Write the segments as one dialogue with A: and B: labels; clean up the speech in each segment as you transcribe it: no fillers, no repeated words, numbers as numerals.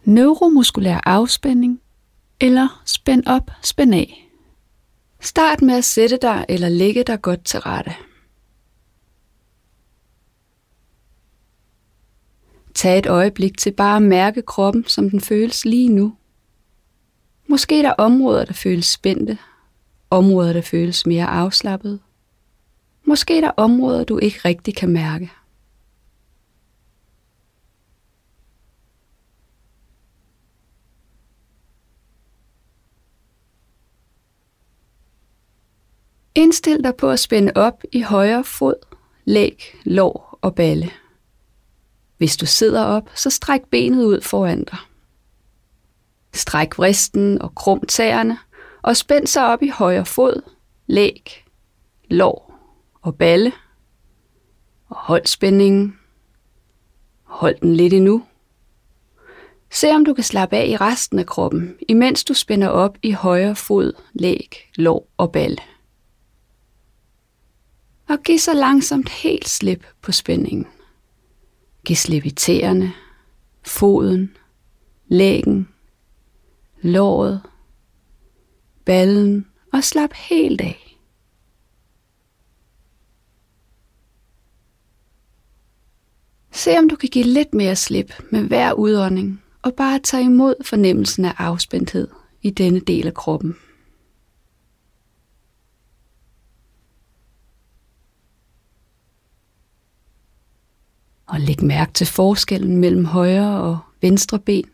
A: neuromuskulær afspænding eller spænd op, spænd af. Start med at sætte dig eller lægge dig godt til rette. Tag et øjeblik til bare at mærke kroppen, som den føles lige nu. Måske er der områder, der føles spændte, områder, der føles mere afslappede. Måske er der områder, du ikke rigtig kan mærke. Indstil dig på at spænde op i højre fod, læg, lår og balle. Hvis du sidder op, så stræk benet ud foran dig. Stræk vristen og krum tæerne og spænd sig op i højre fod, læg, lår og balle. Og hold spændingen. Hold den lidt endnu. Se om du kan slappe af i resten af kroppen, imens du spænder op i højre fod, læg, lår og balle. Og giv så langsomt helt slip på spændingen. Giv slip i tæerne, foden, læggen, låret, ballen og slap helt af. Se om du kan give lidt mere slip med hver udånding og bare tage imod fornemmelsen af afspændthed i denne del af kroppen. Og læg mærke til forskellen mellem højre og venstre ben.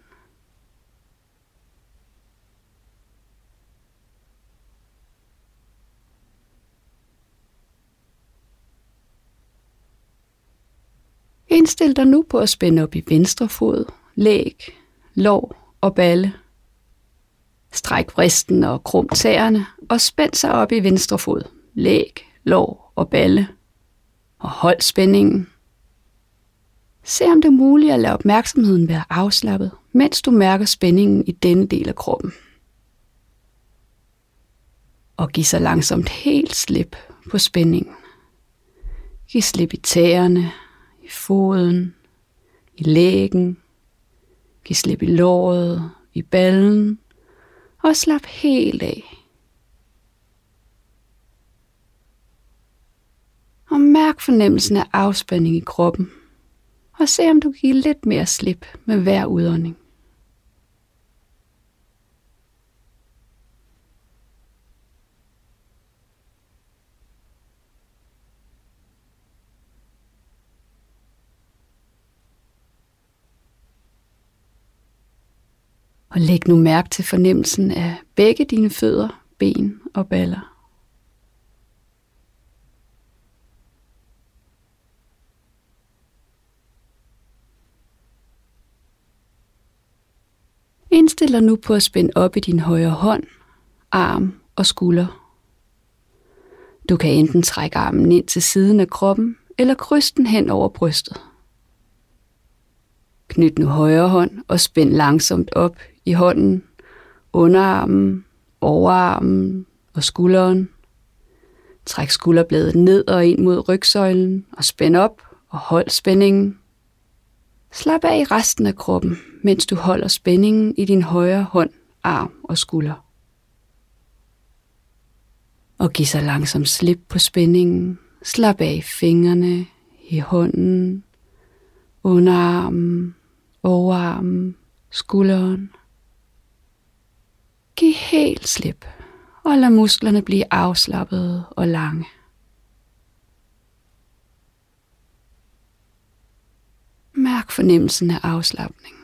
A: Indstil dig nu på at spænde op i venstre fod, læg, lår og balle. Stræk vristen og krum tæerne og spænd sig op i venstre fod, læg, lår og balle. Og hold spændingen. Se om det er muligt at lade opmærksomheden være afslappet, mens du mærker spændingen i denne del af kroppen. Og giv så langsomt helt slip på spændingen. Giv slip i tæerne, i foden, i læggen. Giv slip i låret, i ballen og slap helt af. Og mærk fornemmelsen af afspænding i kroppen. Og se om du kan give lidt mere slip med hver udånding. Og læg nu mærke til fornemmelsen af begge dine fødder, ben og baller. Indstil dig nu på at spænde op i din højre hånd, arm og skulder. Du kan enten trække armen ind til siden af kroppen, eller krydse den hen over brystet. Knyt nu højre hånd og spænd langsomt op i hånden, underarmen, overarmen og skulderen. Træk skulderbladet ned og ind mod rygsøjlen og spænd op og hold spændingen. Slap af i resten af kroppen, mens du holder spændingen i din højre hånd, arm og skulder. Og giv så langsomt slip på spændingen. Slap af i fingrene, i hånden, underarmen, overarmen, skulderen. Giv helt slip, og lad musklerne blive afslappede og lange. Mærk fornemmelsen af afslapning.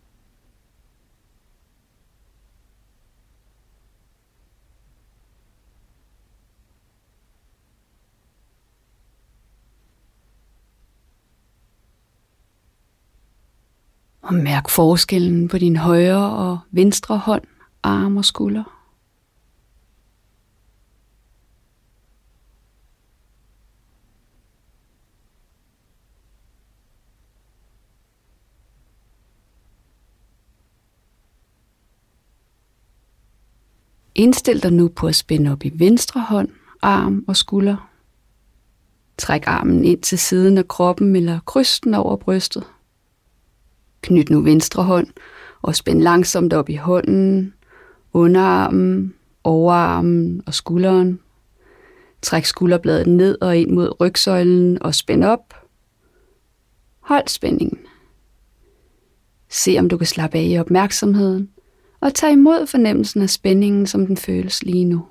A: Og mærk forskellen på din højre og venstre hånd, arm og skulder. Indstil dig nu på at spænde op i venstre hånd, arm og skulder. Træk armen ind til siden af kroppen eller kryds den over brystet. Knyt nu venstre hånd Og spænd langsomt op i hånden, underarmen, overarmen og skulderen. Træk skulderbladet ned og ind mod rygsøjlen og spænd op. Hold spændingen. Se om du kan slappe af i opmærksomheden og tag imod fornemmelsen af spændingen, som den føles lige nu.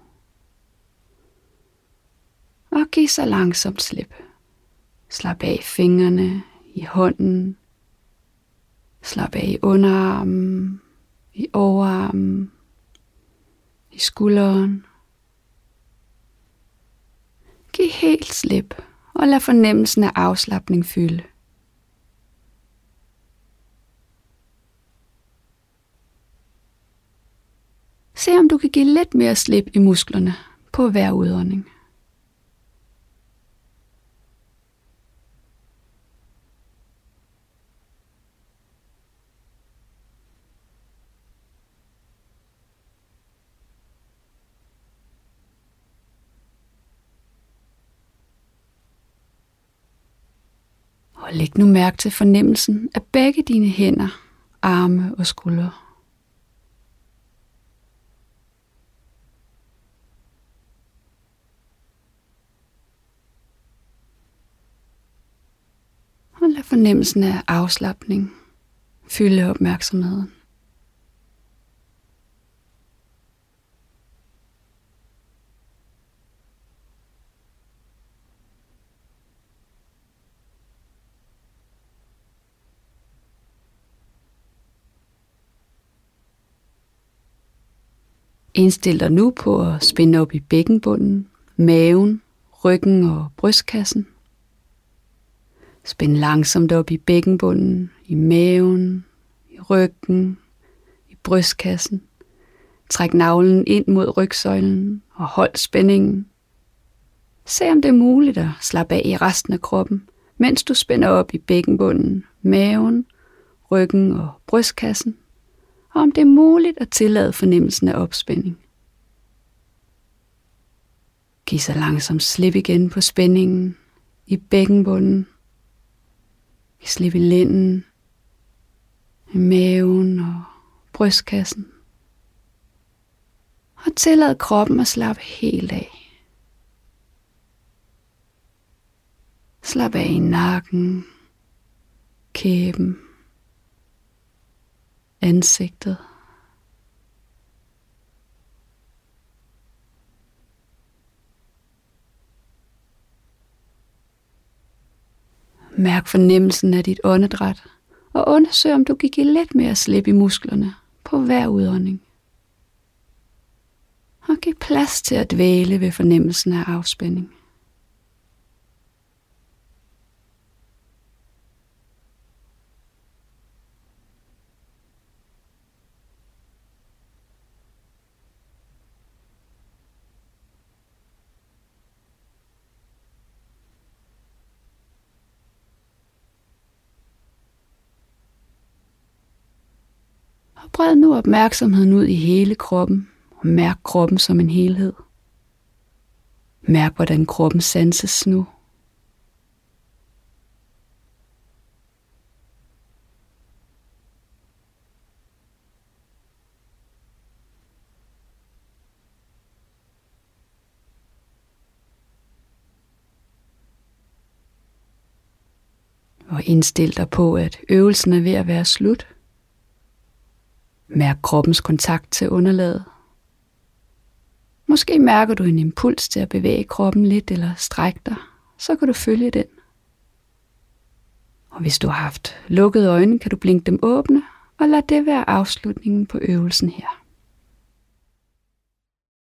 A: Og giv så langsomt slip. Slap af i fingrene, i hånden. Slap af i underarmen, i overarmen, i skulderen. Giv helt slip og lad fornemmelsen af afslapning fylde. Se om du kan give lidt mere slip i musklerne på hver udånding. Og læg nu mærke til fornemmelsen af begge dine hænder, arme og skuldre. Og lad fornemmelsen af afslapning fylde opmærksomheden. Indstil dig nu på at spænde op i bækkenbunden, maven, ryggen og brystkassen. Spænd langsomt op i bækkenbunden, i maven, i ryggen, i brystkassen. Træk navlen ind mod rygsøjlen og hold spændingen. Se om det er muligt at slappe af i resten af kroppen, mens du spænder op i bækkenbunden, maven, ryggen og brystkassen. Og om det er muligt at tillade fornemmelsen af opspænding. Giv så langsomt slip igen på spændingen i bækkenbunden. Giv slip i lænden, i maven og brystkassen. Og tillad kroppen at slappe helt af. Slap af i nakken, kæben, ansigtet. Mærk fornemmelsen af dit åndedræt, og undersøg om du kan give lidt mere slip i musklerne på hver udånding. Og giv plads til at dvæle ved fornemmelsen af afspænding. Og bred nu opmærksomheden ud i hele kroppen, og mærk kroppen som en helhed. Mærk, hvordan kroppen sanses nu. Og indstil dig på, at øvelsen er ved at være slut. Mærk kroppens kontakt til underlaget. Måske mærker du en impuls til at bevæge kroppen lidt eller strække dig, så kan du følge den. Og hvis du har haft lukkede øjne, kan du blinke dem åbne, og lad det være afslutningen på øvelsen her.